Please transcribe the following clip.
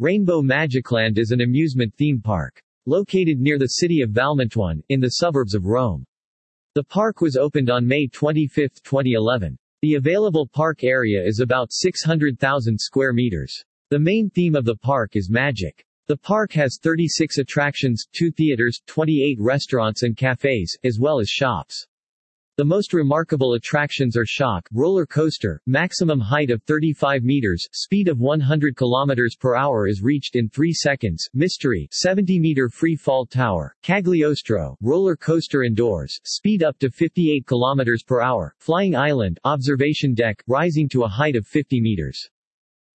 Rainbow Magicland is an amusement theme park located near the city of Valmontuon, in the suburbs of Rome. The park was opened on May 25, 2011. The available park area is about 600,000 square meters. The main theme of the park is magic. The park has 36 attractions, 2 theaters, 28 restaurants and cafes, as well as shops. The most remarkable attractions are Shock roller coaster, maximum height of 35 meters, speed of 100 kilometers per hour is reached in 3 seconds, Mystery 70-meter free fall tower, Cagliostro roller coaster indoors, speed up to 58 kilometers per hour, Flying Island observation deck, rising to a height of 50 meters.